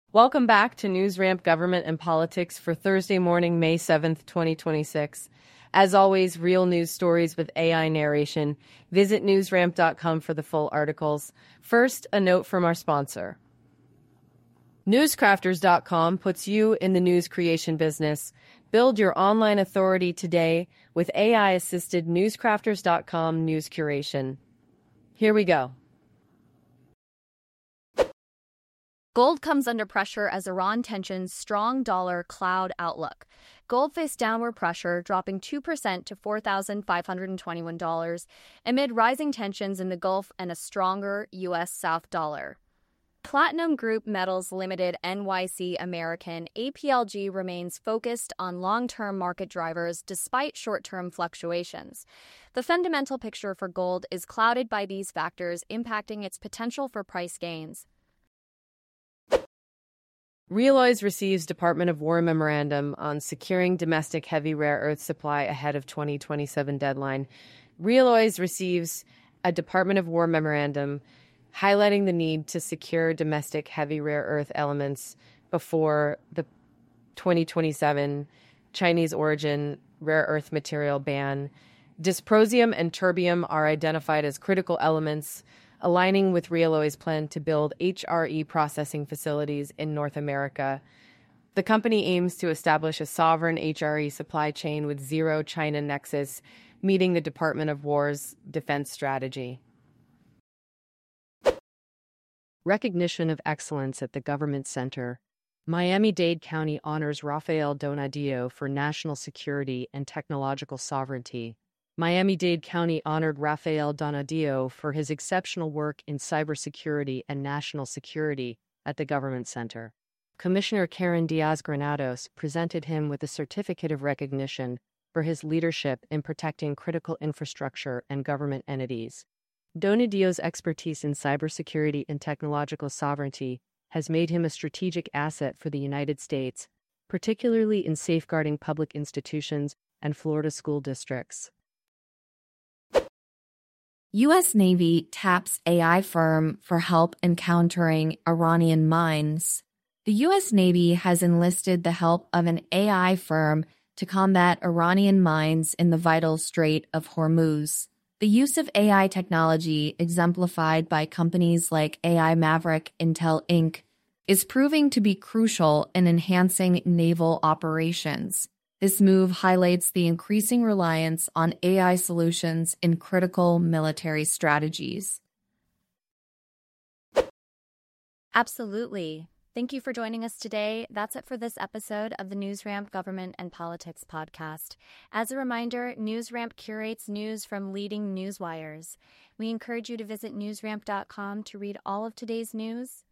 Welcome back to NewsRamp Government and Politics for Thursday morning, May 7th, 2026. As always, real news stories with AI narration. Visit newsramp.com for the full articles. First, a note from our sponsor. Newscrafters.com puts you in the news creation business. Build your online authority today with AI-assisted newscrafters.com news curation. Here we go. Gold comes under pressure as Iran tensions strong dollar cloud outlook. Gold faced downward pressure, dropping 2% to $4,521 amid rising tensions in the Gulf and a stronger U.S. South dollar. Platinum Group Metals Limited NYC American APLG remains focused on long-term market drivers despite short-term fluctuations. The fundamental picture for gold is clouded by these factors impacting its potential for price gains. Realloys receives Department of War memorandum on securing domestic heavy rare earth supply ahead of 2027 deadline. Realloys receives a Department of War memorandum highlighting the need to secure domestic heavy rare earth elements before the 2027 Chinese origin rare earth material ban. Dysprosium and terbium are identified as critical elements, aligning with Realloys' plan to build HRE processing facilities in North America. The company aims to establish a sovereign HRE supply chain with zero China nexus, meeting the Department of War's defense strategy. Recognition of excellence at the Government Center. Miami-Dade County honors Rafael Donadillo for national security and technological sovereignty. Miami-Dade County honored Rafael Donadillo for his exceptional work in cybersecurity and national security at the Government Center. Commissioner Karen Diaz-Granados presented him with a certificate of recognition for his leadership in protecting critical infrastructure and government entities. Donadillo's expertise in cybersecurity and technological sovereignty has made him a strategic asset for the United States, particularly in safeguarding public institutions and Florida school districts. U.S. Navy taps AI firm for help encountering Iranian mines. The U.S. Navy has enlisted the help of an AI firm to combat Iranian mines in the vital Strait of Hormuz. The use of AI technology, exemplified by companies like AI Maverick Intel Inc., is proving to be crucial in enhancing naval operations. This move highlights the increasing reliance on AI solutions in critical military strategies. Absolutely. Thank you for joining us today. That's it for this episode of the NewsRamp Government and Politics podcast. As a reminder, NewsRamp curates news from leading news wires. We encourage you to visit newsramp.com to read all of today's news,